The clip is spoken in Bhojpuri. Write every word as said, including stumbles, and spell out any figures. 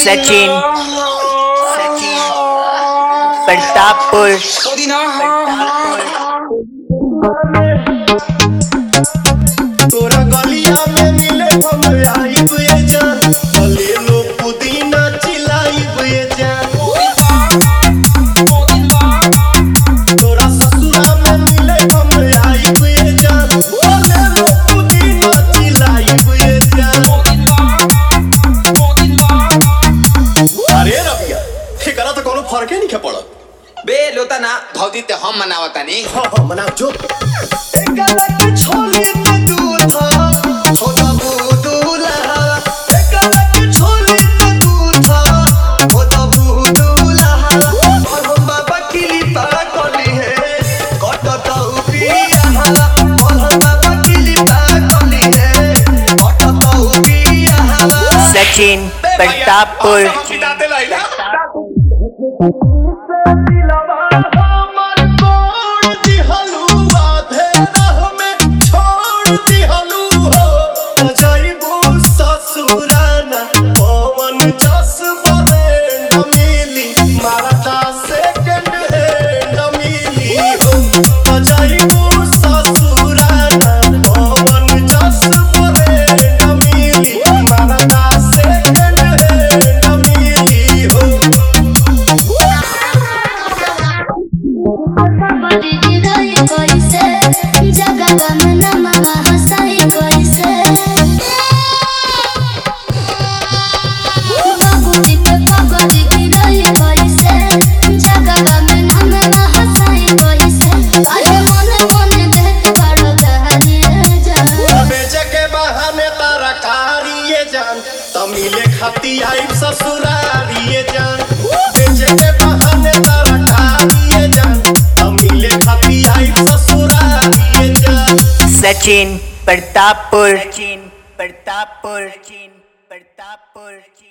सचिन सचिन प्रतापपुर तोरा गलिया में मिले हम आइब ये जान भले लो पुदीना चिलाइब ये जान तोरा ससुरा में मिले हम आइब ये जान भले लो पुदीना चिलाइब ये जान। अरे रबिया एकरा तो कोनो फर्क नहीं पड़त बे लोता ना धौती ते हम मनावता नी हां हां मनाव जो एकरा के छोली ते दूध हो दबू दूला एकरा के छोली ते दूध हो दबू दूला और हम बाबा किली पा कोली है कटता उपिया और हम बाबा किली पा कोली है कटता उपिया सचिन प्रतापपुर खिदाते लाइला मिले खाती आई ससुरारिये जान बेचे के बहाने तारा खारिये जान मिले खाती आई ससुरारिये जान। सचिन प्रतापपुर सचिन प्रतापपुर सचिन प्रतापपुर।